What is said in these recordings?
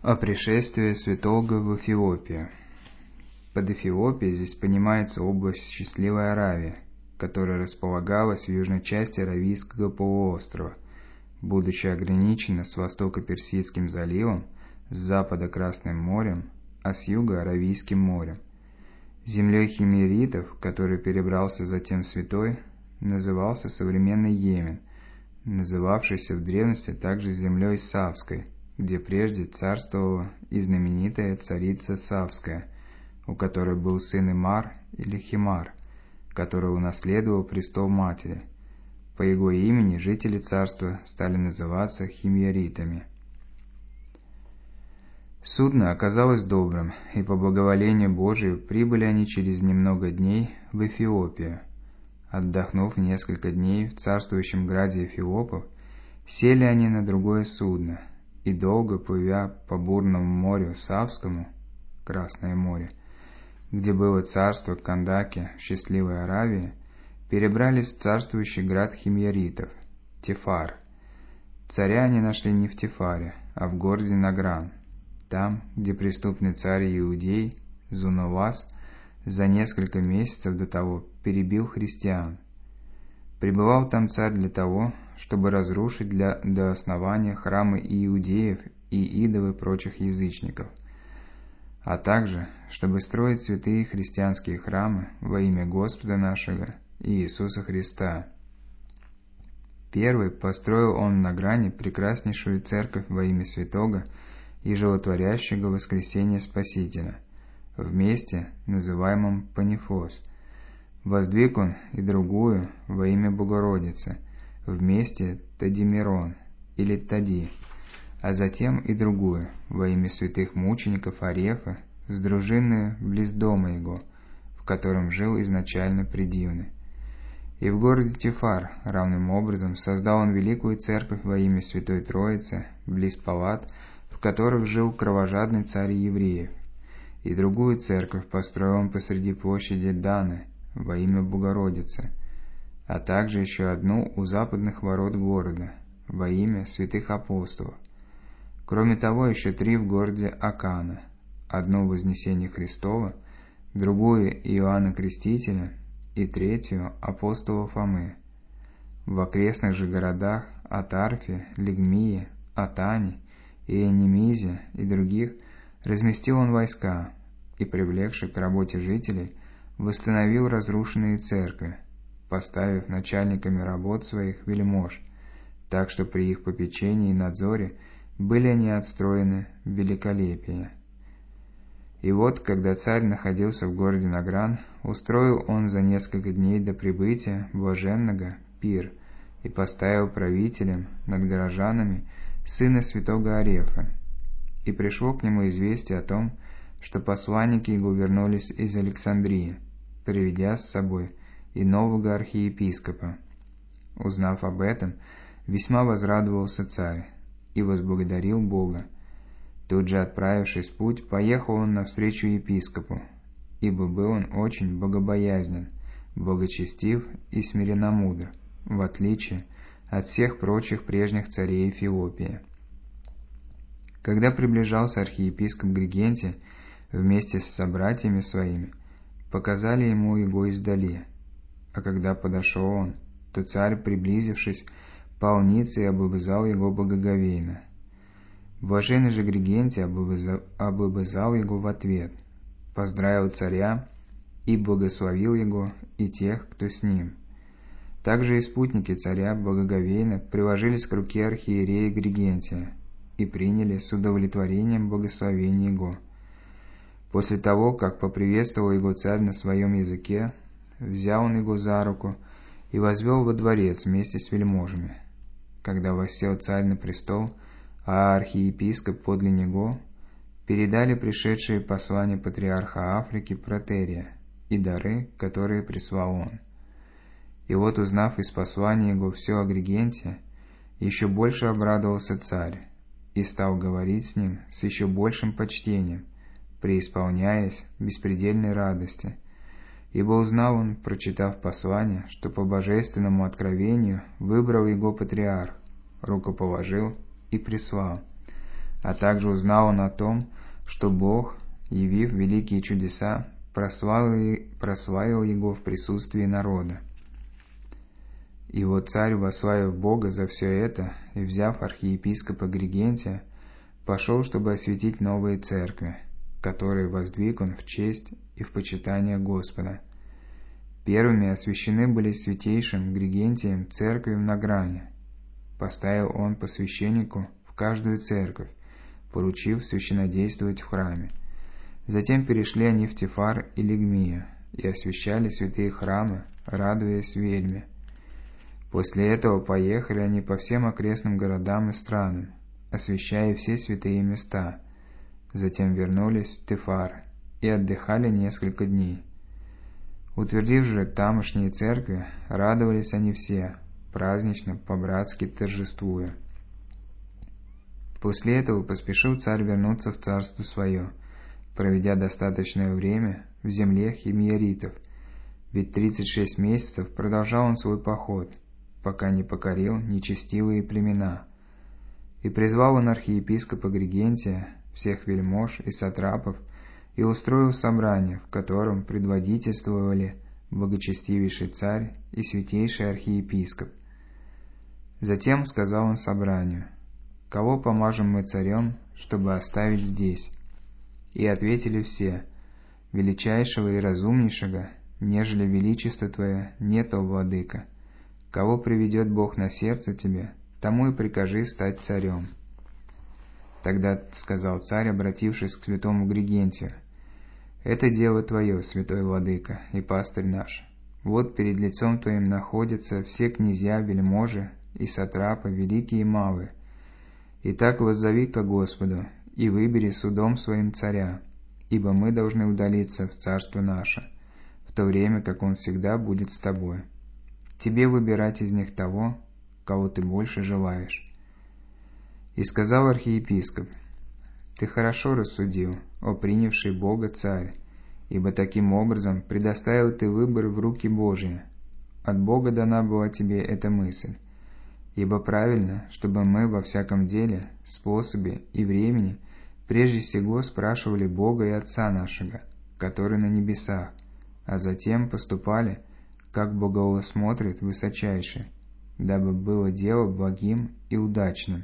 О пришествии святого в Эфиопию. Под Эфиопией здесь понимается область Счастливой Аравии, которая располагалась в южной части Аравийского полуострова, будучи ограничена с востока Персидским заливом, с запада Красным морем, а с юга Аравийским морем. Землей химеритов, который перебрался затем в Святой, назывался современный Йемен, называвшийся в древности также землей Савской, где прежде царствовала и знаменитая царица Савская, у которой был сын Имар или Химар, который унаследовал престол матери. По его имени жители царства стали называться химьяритами. Судно оказалось добрым, и по благоволению Божию прибыли они через немного дней в Эфиопию. Отдохнув несколько дней в царствующем граде Эфиопов, сели они на другое судно, и долго плывя по бурному морю Савскому, Красное море, где было царство Кандаки в Счастливой Аравии, перебрались в царствующий град химьяритов, Тефар. Царя они нашли не в Тефаре, а в городе Награн, там, где преступный царь Иудей, Зунавас, за несколько месяцев до того перебил христиан. Пребывал там царь для того, чтобы разрушить до основания храмы иудеев и идолы прочих язычников, а также, чтобы строить святые христианские храмы во имя Господа нашего Иисуса Христа. Первый построил он на Награне прекраснейшую церковь во имя святого и животворящего воскресения Спасителя, в месте, называемом Панифос. Воздвиг он и другую во имя Богородицы, в месте Тадимирон или Тади, а затем и другую во имя святых мучеников Арефа, с дружиною близ дома его, в котором жил изначально предивный. И в городе Тефар равным образом создал он великую церковь во имя Святой Троицы, близ палат, в которых жил кровожадный царь евреев. И другую церковь построил он посреди площади Даны во имя Богородицы, а также еще одну у западных ворот города во имя святых апостолов. Кроме того, еще 3 в городе Акана, одну в Вознесении Христова, другую Иоанна Крестителя и 3 апостола Фомы. В окрестных же городах Атарфе, Лигмии, Атане, Иенимизе и других разместил он войска и, привлекши к работе жителей, восстановил разрушенные церкви, поставив начальниками работ своих вельмож, так что при их попечении и надзоре были они отстроены в великолепие. И вот, когда царь находился в городе Награн, устроил он за несколько дней до прибытия блаженного пир и поставил правителем над горожанами сына святого Арефа. И пришло к нему известие о том, что посланники его вернулись из Александрии, приведя с собой и нового архиепископа. Узнав об этом, весьма возрадовался царь и возблагодарил Бога. Тут же, отправившись в путь, поехал он навстречу епископу, ибо был он очень богобоязнен, благочестив и смиренномудр, в отличие от всех прочих прежних царей Эфиопии. Когда приближался архиепископ Григентий вместе с собратьями своими, показали ему его издали, а когда подошел он, то царь, приблизившись, пал ниц и облобызал его благоговейно. Блаженный же Григентий облобызал его в ответ, поздравил царя и благословил его и тех, кто с ним. Также и спутники царя благоговейно приложились к руке архиерея Григентия и приняли с удовлетворением благословение его. После того, как поприветствовал его царь на своем языке, взял он его за руку и возвел во дворец вместе с вельможами. Когда воссел царь на престол, а архиепископ подле него, передали пришедшие послания патриарха Африки Протерия и дары, которые прислал он. И вот, узнав из послания его все о Григенте, еще больше обрадовался царь и стал говорить с ним с еще большим почтением, преисполняясь беспредельной радости, ибо узнал он, прочитав послание, что по божественному откровению выбрал его патриарх, рукоположил и прислал. а также узнал он о том, что Бог, явив великие чудеса, прославил его в присутствии народа. И вот царь, восславив Бога за все это, и взяв архиепископа Григентия, пошел, чтобы осветить новые церкви, которые воздвиг он в честь и в почитание Господа. Первыми освящены были святейшим Григентием церкви в Награне. Поставил он по священнику в каждую церковь, поручив священнодействовать в храме. Затем перешли они в Тифар и Лигмию и освящали святые храмы, радуясь вельме. После этого поехали они по всем окрестным городам и странам, освящая все святые места. Затем вернулись в Тифар и отдыхали несколько дней. Утвердив же тамошние церкви, радовались они все, празднично, по-братски торжествуя. После этого поспешил царь вернуться в царство свое, проведя достаточное время в земле химьяритов, ведь 36 месяцев продолжал он свой поход, пока не покорил нечестивые племена. И призвал он архиепископа Григентия, всех вельмож и сатрапов, и устроил собрание, в котором предводительствовали благочестивейший царь и святейший архиепископ. Затем сказал он собранию: «Кого помажем мы царем, чтобы оставить здесь?» И ответили все: «Величайшего и разумнейшего, нежели величество Твое, нет, о владыка. Кого приведет Бог на сердце тебе, тому и прикажи стать царем». Тогда сказал царь, обратившись к святому Григентию: «Это дело Твое, святой владыка и пастырь наш. Вот перед лицом Твоим находятся все князья, вельможи и сатрапы, великие и малые. Итак, воззови ко Господу и выбери судом своим царя, ибо мы должны удалиться в царство наше, в то время как он всегда будет с тобой. Тебе выбирать из них того, кого ты больше желаешь». И сказал архиепископ: «Ты хорошо рассудил, о принявший Бога царь, ибо таким образом предоставил ты выбор в руки Божии. От Бога дана была тебе эта мысль. Ибо правильно, чтобы мы во всяком деле, способе и времени прежде всего спрашивали Бога и Отца нашего, который на небесах, а затем поступали, как богоусмотрит высочайший, дабы было дело благим и удачным».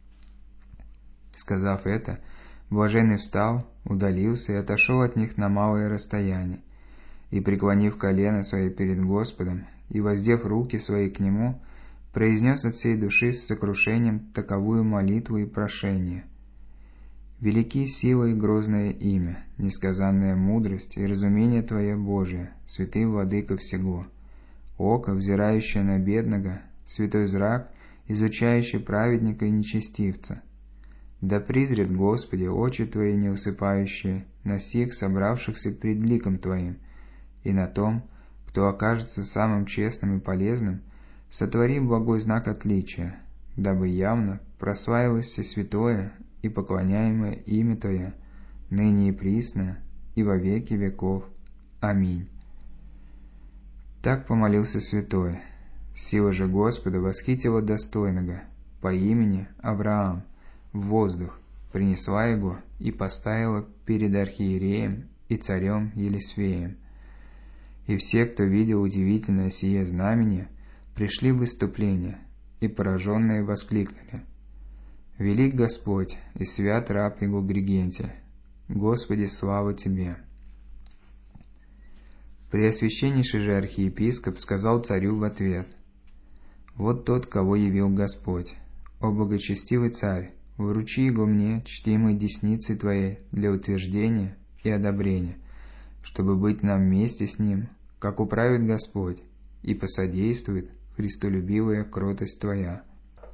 Сказав это, блаженный встал, удалился и отошел от них на малое расстояние, и, преклонив колено свои перед Господом и воздев руки свои к Нему, произнес от всей души с сокрушением таковую молитву и прошение: «Велики сила и грозное имя, несказанная мудрость и разумение Твое Божие, святый владыка всего, око, взирающее на бедного, святой зрак, изучающий праведника и нечестивца. Да призрят, Господи, очи Твои неусыпающие на сих собравшихся пред ликом Твоим, и на том, кто окажется самым честным и полезным, сотвори благой знак отличия, дабы явно прославилось все святое и поклоняемое имя Твое, ныне и присно, и во веки веков. Аминь». Так помолился святой. Сила же Господа восхитила достойного по имени Авраам в воздух, принесла его и поставила перед архиереем и царем Елисфеем. И все, кто видел удивительное сие знамение, пришли в выступление, и пораженные воскликнули: «Велик Господь и свят раб его Григентий! Господи, слава Тебе!» Преосвященнейший же архиепископ сказал царю в ответ: «Вот тот, кого явил Господь. О благочестивый царь, вручи его мне, чтимой десницей Твоей, для утверждения и одобрения, чтобы быть нам вместе с ним, как управит Господь, и посодействует христолюбивая кротость Твоя».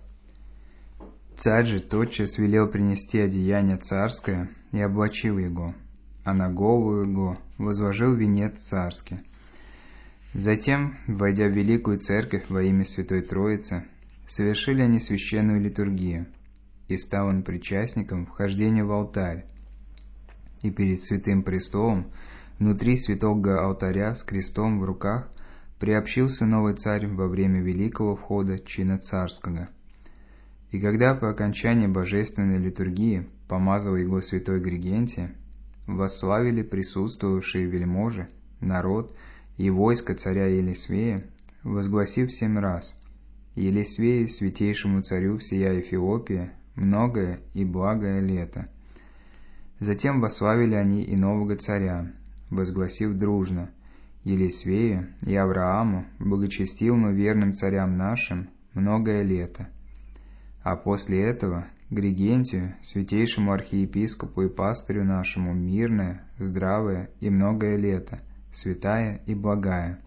Царь же тотчас велел принести одеяние царское и облачил его, а на голову его возложил венец царский. Затем, войдя в великую церковь во имя Святой Троицы, совершили они священную литургию, и стал он причастником вхождения в алтарь. И перед святым престолом, внутри святого алтаря с крестом в руках, приобщился новый царь во время великого входа чина царского. И когда по окончании божественной литургии помазал его святой Григентий, восславили присутствовавшие вельможи, народ и войско царя Елисвея, возгласив 7 раз: «Елисвею, святейшему царю всея Эфиопия, многое и благое лето». Затем восславили они и нового царя, возгласив дружно: «Елисвею и Аврааму, благочестивым и верным царям нашим, многое лето». А после этого Григентию, святейшему архиепископу и пастырю нашему, мирное, здравое и многое лето, святая и благая.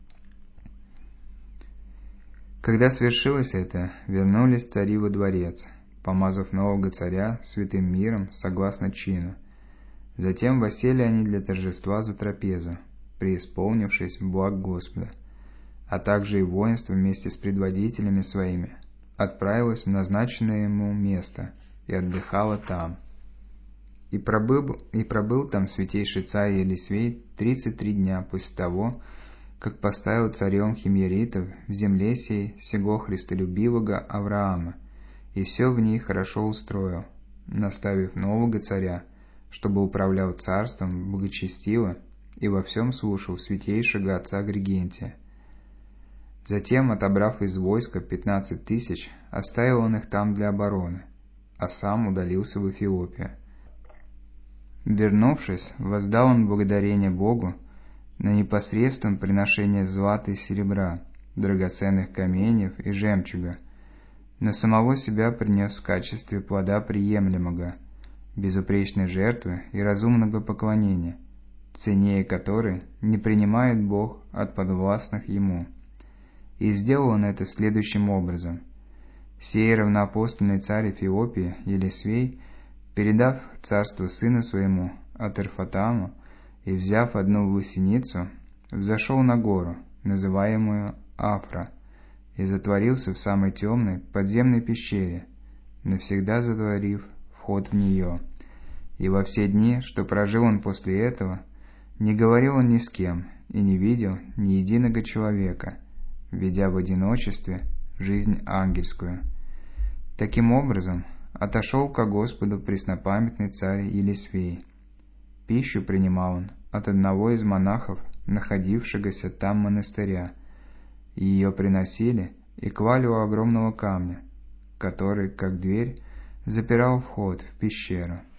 Когда свершилось это, вернулись цари во дворец, помазав нового царя святым миром согласно чину. Затем воссели они для торжества за трапезу, преисполнившись благ Господа, а также и воинство вместе с предводителями своими отправилось в назначенное ему место и отдыхало там. И пробыл там святейший царь Елисвей 33 дня после того, как поставил царем химьяритов в земле сей сего христолюбивого Авраама, и все в ней хорошо устроил, наставив нового царя, чтобы управлял царством благочестиво и во всем слушал святейшего отца Григентия. Затем, отобрав из войска 15 000, оставил он их там для обороны, а сам удалился в Эфиопию. Вернувшись, воздал он благодарение Богу на непосредственном приношение злата и серебра, драгоценных каменьев и жемчуга, но самого себя принес в качестве плода приемлемого, безупречной жертвы и разумного поклонения, ценнее которой не принимает Бог от подвластных Ему. И сделал он это следующим образом. Сей равноапостольный царь Эфиопии Елисвей, передав царство сыну своему Атерфатаму и взяв одну власеницу, взошел на гору, называемую Афра, и затворился в самой темной подземной пещере, навсегда затворив вход в нее. И во все дни, что прожил он после этого, не говорил он ни с кем и не видел ни единого человека, ведя в одиночестве жизнь ангельскую. Таким образом, отошел ко Господу преснопамятный царь Елисвей. Пищу принимал он от одного из монахов, находившегося там монастыря, и ее приносили и клали у огромного камня, который, как дверь, запирал вход в пещеру.